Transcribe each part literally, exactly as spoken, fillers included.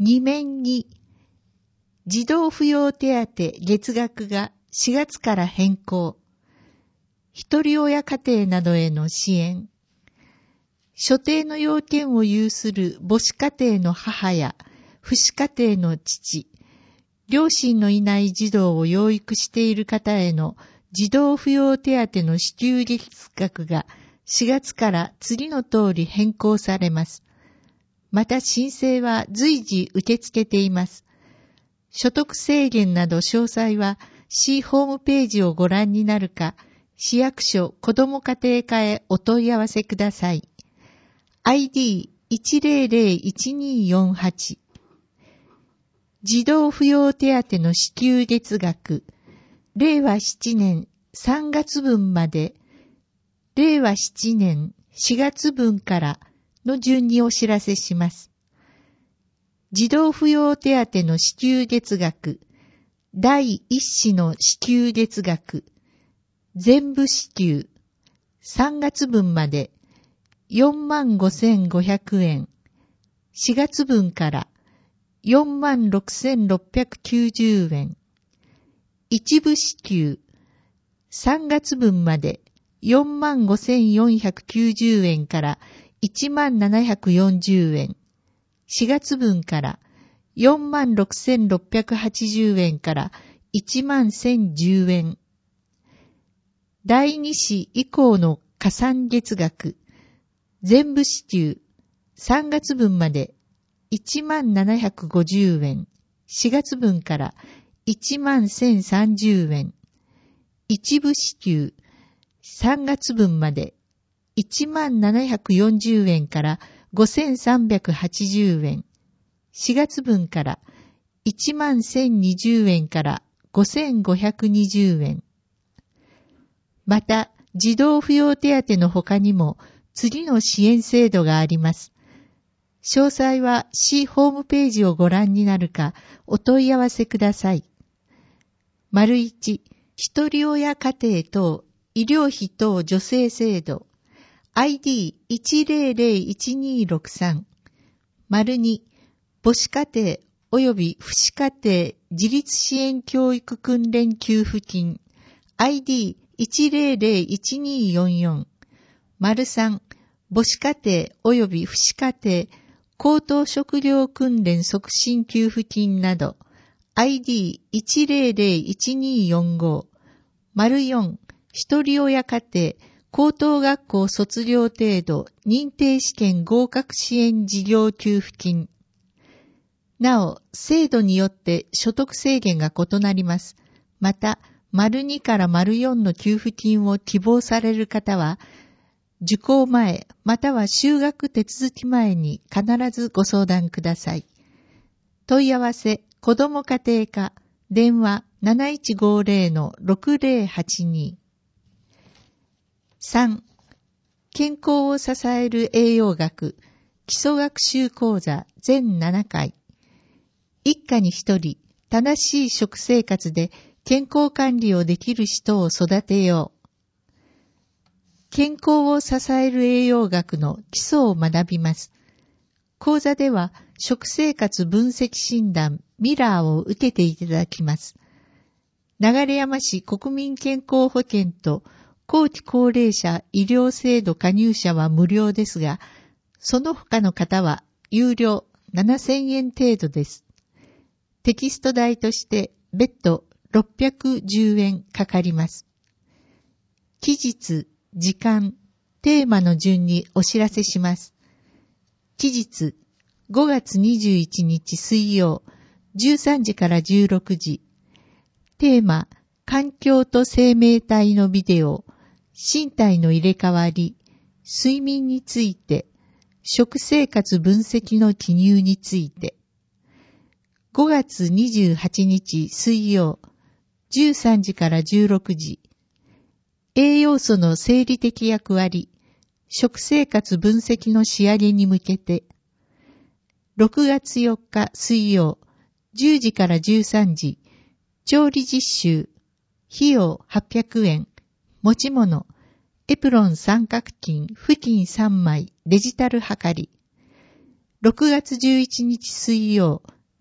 に面に、児童扶養手当月額がしがつから変更。一人親家庭などへの支援。所定の要件を有する母子家庭の母や父子家庭の父、両親のいない児童を養育している方への児童扶養手当の支給月額がしがつから次の通り変更されます。また申請は随時受け付けています。所得制限など詳細は市ホームページをご覧になるか、市役所子ども家庭課へお問い合わせください。アイディーいちゼロゼロいちにーよんはち 児童扶養手当の支給月額、れいわななねんさんがつ分まで、れいわななねんしがつ分からの順にお知らせします。児童扶養手当の支給月額、だいいっ子の支給月額、全部支給、さんがつ分までよんまんごせんごひゃくえん、しがつ分からよんまんろくせんろっぴゃくきゅうじゅうえん、一部支給、さんがつ分までよんまんごせんよんひゃくきゅうじゅうえんからいちまんななひゃくよんじゅうえん、しがつ分からよんまんろくせんろっぴゃくはちじゅうえんからいちまんせんじゅうえん。だいに子以降の加算月額、全部支給、さんがつ分までいちまんななひゃくごじゅうえん、しがつ分からいちまんせんさんじゅうえん、一部支給、さんがつ分までいちまんななひゃくよんじゅうえんからごせんさんびゃくはちじゅうえん、しがつ分からいちまんせんにじゅうえんからごせんごひゃくにじゅうえん。また、児童扶養手当の他にも次の支援制度があります。詳細は市ホームページをご覧になるかお問い合わせください。丸一、一人親家庭等医療費等助成制度 アイディーいちゼロゼロいちにーろくさん 丸二、母子家庭及び父子家庭自立支援教育訓練給付金 アイディーいちゼロゼロいちにーよんよん 丸三、母子家庭及び父子家庭高等食料訓練促進給付金など アイディーいちゼロゼロいちにーよんご 丸四、一人親家庭高等学校卒業程度認定試験合格支援事業給付金。なお、制度によって所得制限が異なります。また、丸にから丸よんの給付金を希望される方は、受講前または就学手続き前に必ずご相談ください。問い合わせ、子ども家庭課、電話なないちごゼロのろくゼロはちに。三、健康を支える栄養学、基礎学習講座全ななかい。一家に一人、正しい食生活で健康管理をできる人を育てよう。健康を支える栄養学の基礎を学びます。講座では食生活分析診断ミラーを受けていただきます。流山市国民健康保険と後期高齢者医療制度加入者は無料ですが、その他の方は有料ななせんえん程度です。テキスト代として別途ろっぴゃくじゅうえんかかります。期日、時間、テーマの順にお知らせします。期日、ごがつにじゅういちにち水曜、じゅうさんじからじゅうろくじ。テーマ、環境と生命体のビデオ、身体の入れ替わり、睡眠について、食生活分析の記入について。ごがつにじゅうはちにち水曜、じゅうさんじからじゅうろくじ。栄養素の生理的役割、食生活分析の仕上げに向けて。ろくがつよっか水曜、じゅうじからじゅうさんじ。調理実習、費用はっぴゃくえん、持ち物、エプロン三角巾、布巾さんまい、デジタルはかり。ろくがつじゅういちにち水曜、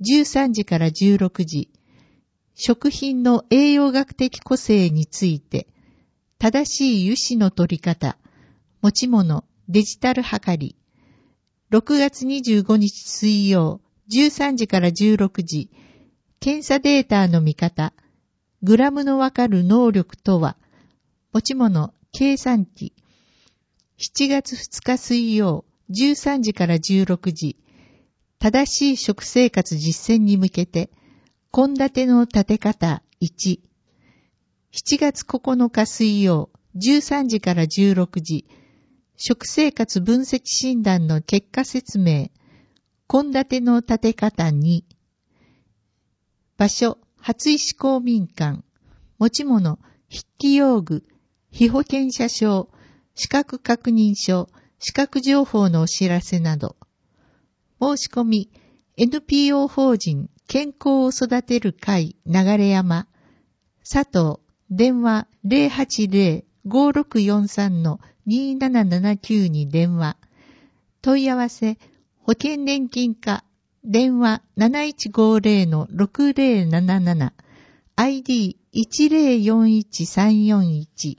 じゅうさんじからじゅうろくじ、食品の栄養学的個性について、正しい油脂の取り方、持ち物、デジタル測り。ろくがつにじゅうごにち水曜、じゅうさんじからじゅうろくじ、検査データの見方、グラムのわかる能力とは、持ち物、計算機。しちがつふつか水曜、じゅうさんじからじゅうろくじ、正しい食生活実践に向けて、献立の立て方いち。しちがつここのか水曜、じゅうさんじからじゅうろくじ、食生活分析診断の結果説明、献立の立て方に。場所、初石公民館。持ち物、筆記用具、被保険者証、資格確認書、資格情報のお知らせなど。申し込み、エヌピーオー 法人健康を育てる会流山、佐藤、電話 ゼロはちゼロ ごろくよんさん にーななななきゅう に電話。問い合わせ、保険年金課、電話 なないちごゼロ ろくゼロなななな、アイディーいちゼロよんいちさんよんいち。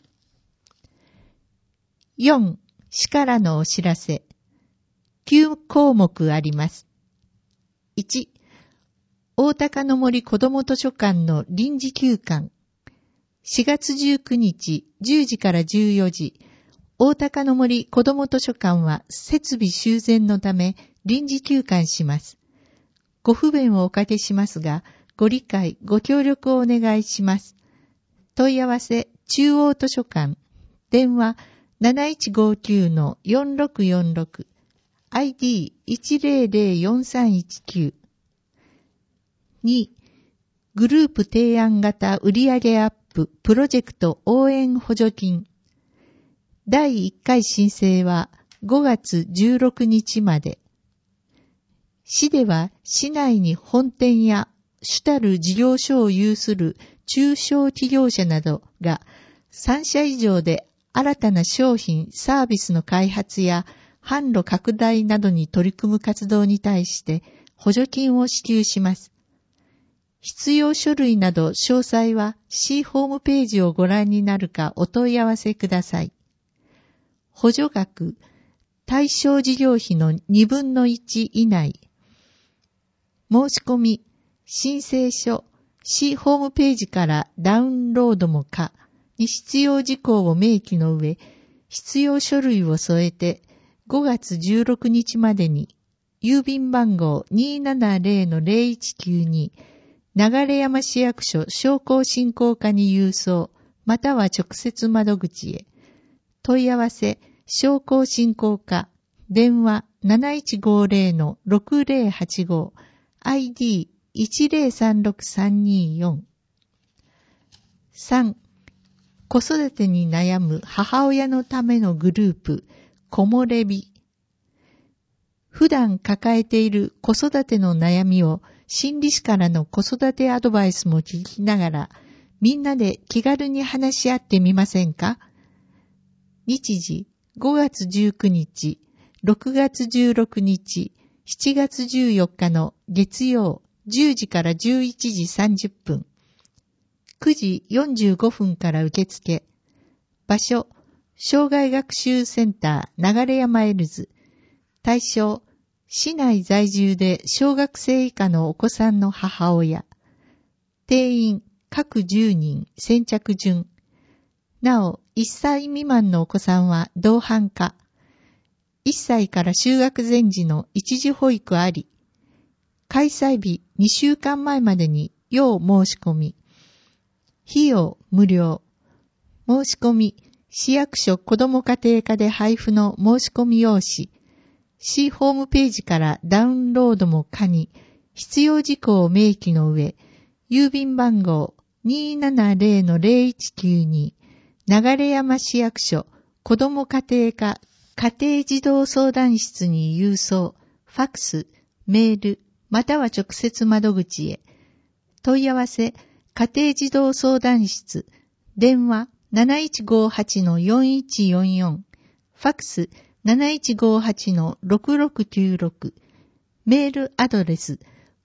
よん. 市からのお知らせ。きゅう項目あります。いち. 大高の森子ども図書館の臨時休館。しがつじゅうくにちじゅうじからじゅうよじ、大高の森子ども図書館は設備修繕のため臨時休館します。ご不便をおかけしますが、ご理解、ご協力をお願いします。問い合わせ、中央図書館。電話 なないちごきゅう よんろくよんろく、アイディーいちゼロゼロよんさんいちきゅう。に. グループ提案型売上アッププロジェクト応援補助金。だいいっかい申請はごがつじゅうろくにちまで。市では市内に本店や主たる事業所を有する中小企業者などがさんしゃ以上で新たな商品・サービスの開発や販路拡大などに取り組む活動に対して補助金を支給します。必要書類など詳細は市ホームページをご覧になるかお問い合わせください。補助額、対象事業費のにぶんのいち以内。申し込み、申請書、市ホームページからダウンロードも可に必要事項を明記の上、必要書類を添えてごがつじゅうろくにちまでに郵便番号 にーななゼロのゼロいちきゅうに流山市役所商工振興課に郵送、または直接窓口へ。問い合わせ、商工振興課、電話 なないちごゼロのろくゼロはちご、アイディーいちゼロさんろくさんによん。さん. 子育てに悩む母親のためのグループ、こもれび。普段抱えている子育ての悩みを心理師からの子育てアドバイスも聞きながら、みんなで気軽に話し合ってみませんか？日時、ごがつじゅうくにち、ろくがつじゅうろくにち、しちがつじゅうよっかの月曜、じゅうじからじゅういちじさんじゅっぷん。くじよんじゅうごふんから受付。場所、障害学習センター流山エルズ。対象、市内在住で小学生以下のお子さんの母親。定員、各じゅうにん、先着順。なお、いっさい未満のお子さんは同伴可。いっさいから就学前時の一時保育あり。開催日にしゅうかんまえまでに要申し込み。費用無料。申し込み、市役所子ども家庭課で配布の申し込み用紙。市ホームページからダウンロードも可に、必要事項を明記の上、郵便番号 にーななゼロのゼロいちきゅうに、流山市役所子ども家庭課家庭児童相談室に郵送、ファックス、メール、または直接窓口へ。問い合わせ、家庭児童相談室、電話 なないちごはちのよんいちよんよん、ファックス なないちごはちのろくろくきゅうろく、メールアドレス、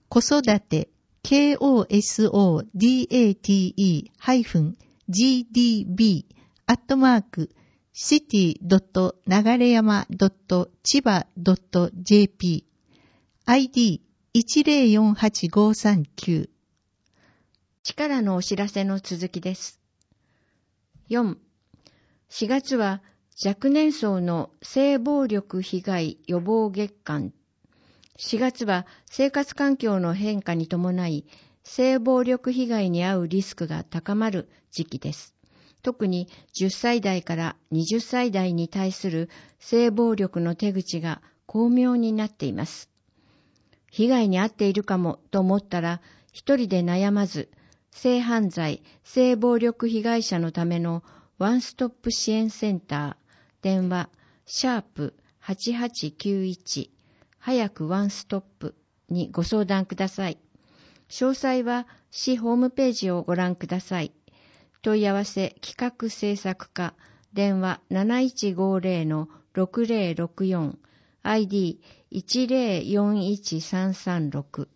子育て コソダテ ジーディービー アットマークシティ ドット 流山 ドット 千葉 ドット ジェーピー アイディーいちゼロよんはちごさんきゅう。 力のお知らせの続きです。よん、しがつは若年層の性暴力被害予防月間。しがつは生活環境の変化に伴い性暴力被害に遭うリスクが高まる時期です。特にじゅっさい代からはたち代に対する性暴力の手口が巧妙になっています。被害に遭っているかもと思ったら一人で悩まず、性犯罪、性暴力被害者のためのワンストップ支援センター、電話、シャープはちはちきゅういち、早くワンストップにご相談ください。詳細は市ホームページをご覧ください。問い合わせ企画制作課、電話なないちごゼロのろくゼロろくよん、アイディーいちゼロよんいちさんさんろく。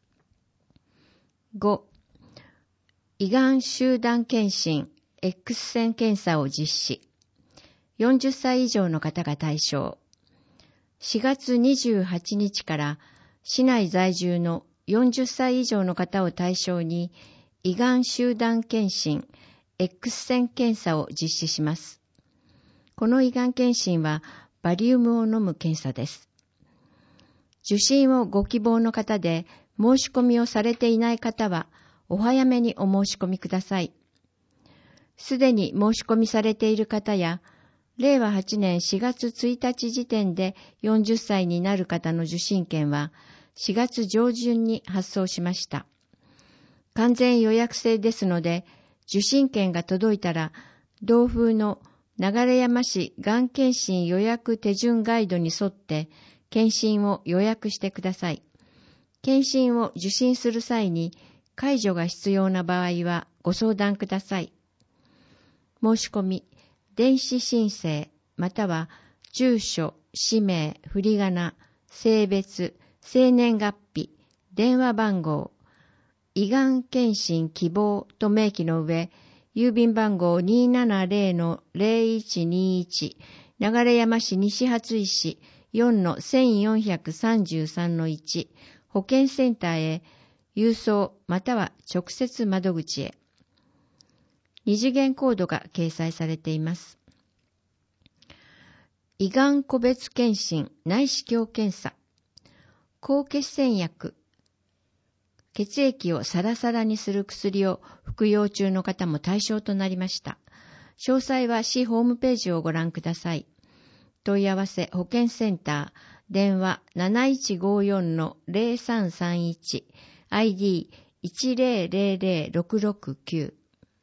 ご、胃がん集団検診 X 線検査を実施。よんじゅっさい以上の方が対象。しがつにじゅうはちにちから市内在住のよんじゅっさい以上の方を対象に胃がん集団検診 X 線検査を実施します。この胃がん検診はバリウムを飲む検査です。受診をご希望の方で申し込みをされていない方はお早めにお申し込みください。すでに申し込みされている方やれいわはちねんしがつついたち時点でよんじゅっさいになる方の受診券はしがつ上旬に発送しました。完全予約制ですので、受診券が届いたら、同封の流山市がん検診予約手順ガイドに沿って検診を予約してください。検診を受診する際に介助が必要な場合はご相談ください。申し込み、電子申請または住所、氏名、振り仮名、性別、生年月日、電話番号、胃がん検診希望と明記の上、郵便番号 にーななゼロのゼロいちにいち、流山市西初石 よんのせんよんひゃくさんじゅうさんのいち、保健センターへ郵送または直接窓口へ。二次元コードが掲載されています。胃がん個別検診内視鏡検査、抗血栓薬、血液をサラサラにする薬を服用中の方も対象となりました。詳細は市ホームページをご覧ください。問い合わせ保健センター、電話なないちごよんのゼロさんさんいち、アイディーいちゼロゼロゼロろくろくきゅう。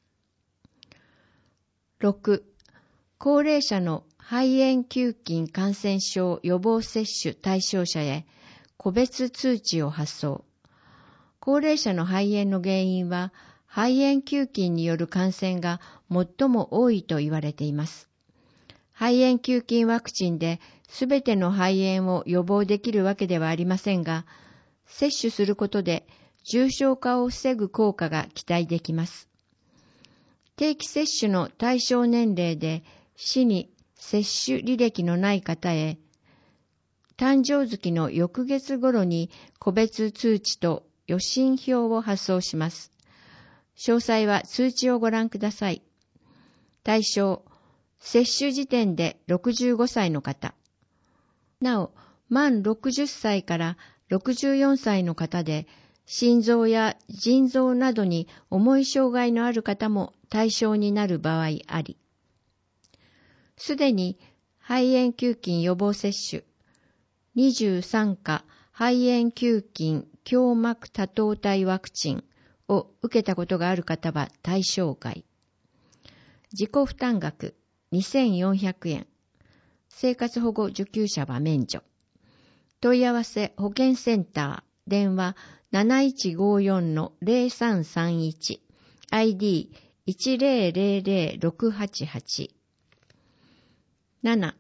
ろく、高齢者の肺炎球菌感染症予防接種対象者へ個別通知を発送。高齢者の肺炎の原因は肺炎球菌による感染が最も多いと言われています。肺炎球菌ワクチンですべての肺炎を予防できるわけではありませんが、接種することで重症化を防ぐ効果が期待できます。定期接種の対象年齢で市に接種履歴のない方へ、誕生月の翌月頃に個別通知と予診票を発送します。詳細は通知をご覧ください。対象、接種時点でろくじゅうごさいの方。なお、満ろくじゅっさいからろくじゅうよんさいの方で、心臓や腎臓などに重い障害のある方も対象になる場合あり。すでに肺炎球菌予防接種、にじゅうさんか肺炎球菌胸膜多糖体ワクチンを受けたことがある方は対象外。自己負担額にせんよんひゃくえん。生活保護受給者は免除。問い合わせ保健センター、電話なないちごよんのゼロさんさんいち、アイディーいちゼロゼロゼロろくはちはち。なな、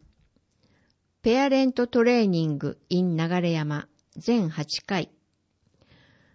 ペアレントトレーニング in 流山全はちかい。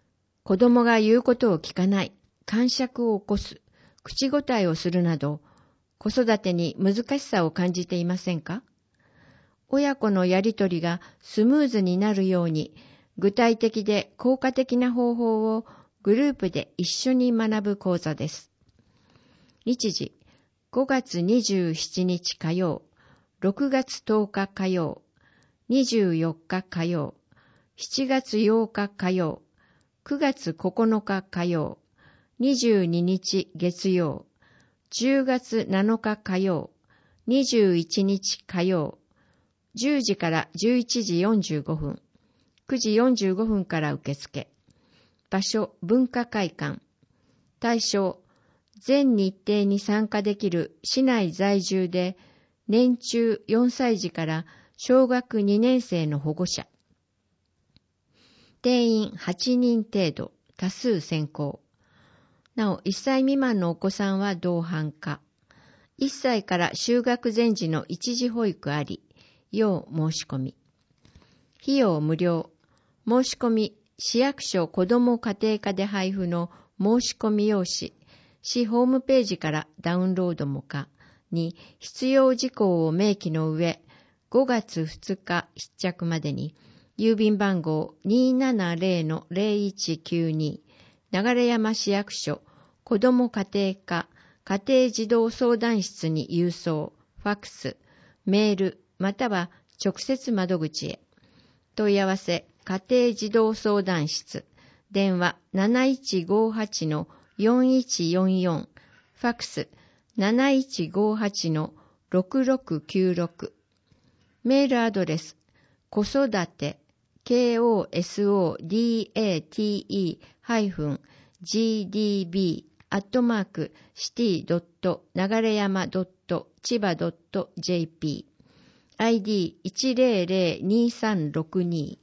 子供が言うことを聞かない、癇癪を起こす、口答えをするなど、子育てに難しさを感じていませんか？親子のやりとりがスムーズになるように、具体的で効果的な方法をグループで一緒に学ぶ講座です。日時、ごがつにじゅうしちにち火曜、ろくがつとおか火曜、にじゅうよっか火曜、しちがつようか火曜、くがつここのか火曜、にじゅうににち月曜、じゅうがつなのか火曜、にじゅういちにち火曜、じゅうじからじゅういちじよんじゅうごふん、くじよんじゅうごふんから受付。場所、文化会館。対象、全日程に参加できる市内在住で年中よんさいじから小学にねんせいの保護者。定員はちにん程度、多数選考。なお、いっさい未満のお子さんは同伴可。いっさいから就学前時の一時保育あり、要申し込み。費用無料。申し込み、市役所子ども家庭課で配布の申し込み用紙、市ホームページからダウンロードも可に必要事項を明記の上、ごがつふつか必着までに、郵便番号 にーななぜろのぜろいちきゅうに、流山市役所子ども家庭課家庭児童相談室に郵送、ファックス、メールまたは直接窓口へ。問い合わせ、家庭児童相談室、電話 なないちごはちのよんいちよんよん、ファックス なないちごはちのろくろくきゅうろく、メールアドレス、子育て、kosodate-gdb アットマークシティドット流山ドット千葉ドット jp アイディーいちぜろぜろにさんろくに。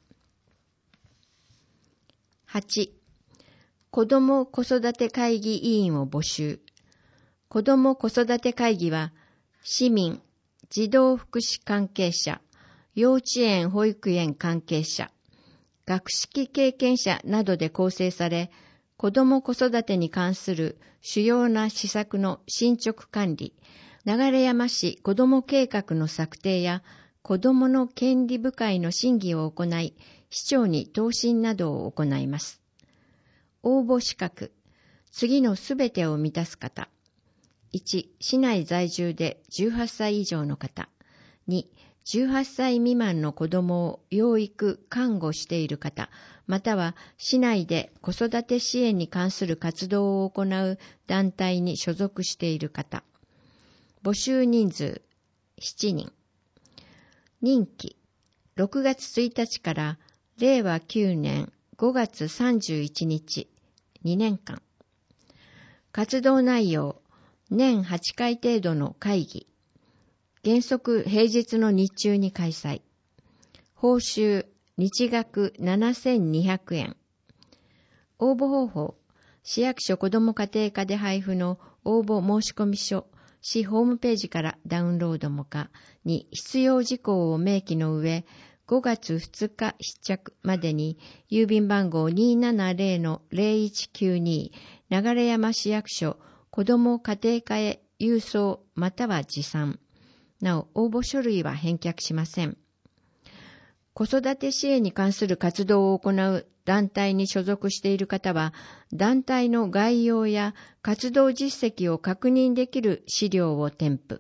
はち. 子ども子育て会議委員を募集。子ども子育て会議は、市民、児童福祉関係者、幼稚園保育園関係者、学識経験者などで構成され、子ども子育てに関する主要な施策の進捗管理、流山市子ども計画の策定や子どもの権利部会の審議を行い、市長に答申などを行います。応募資格、次のすべてを満たす方。いち. 市内在住でじゅうはっさい以上の方。に. じゅうはっさい未満の子どもを養育・看護している方、または市内で子育て支援に関する活動を行う団体に所属している方。募集人数しちにん。任期ろくがつついたちかられいわきゅうねんごがつさんじゅういちにち、にねんかん。活動内容、年はちかい程度の会議。原則平日の日中に開催。報酬、日額ななせんにひゃくえん。応募方法、市役所子ども家庭課で配布の応募申込書、市ホームページからダウンロードも可に必要事項を明記の上、ごがつふつか必着までに郵便番号 にーななぜろのぜろいちきゅうに 流山市役所子ども家庭課へ郵送または持参。なお、応募書類は返却しません。子育て支援に関する活動を行う団体に所属している方は、団体の概要や活動実績を確認できる資料を添付。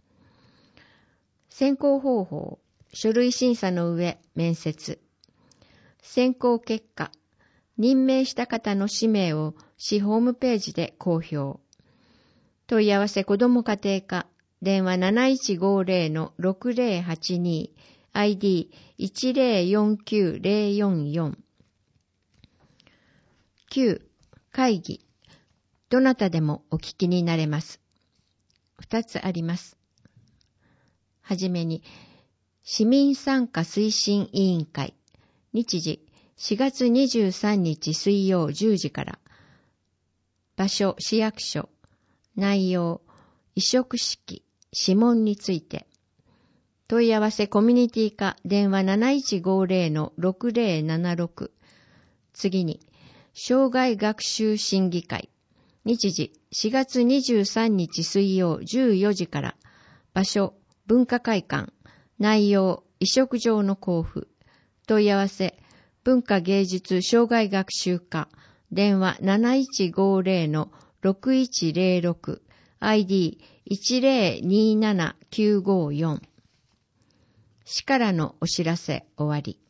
選考方法、書類審査の上、面接。選考結果、任命した方の氏名を市ホームページで公表。問い合わせ子ども家庭課、電話 なないちごぜろのろくぜろはちに、アイディーいちぜろよんきゅうぜろよんよん。きゅう. 会議。どなたでもお聞きになれます。ふたつあります。はじめに、市民参加推進委員会。日時、しがつにじゅうさんにち水曜じゅうじから。場所、市役所。内容、委嘱式、諮問について。問い合わせコミュニティ課電話 なないちごぜろのろくぜろななろく。次に、 生涯学習審議会。日時しがつにじゅうさんにち水曜じゅうよじから。場所文化会館。内容移植状の交付。問い合わせ文化芸術生涯学習課。電話 なないちごぜろ ろくいちぜろろく。アイディーいちぜろにななきゅうごよん。市からのお知らせ終わり。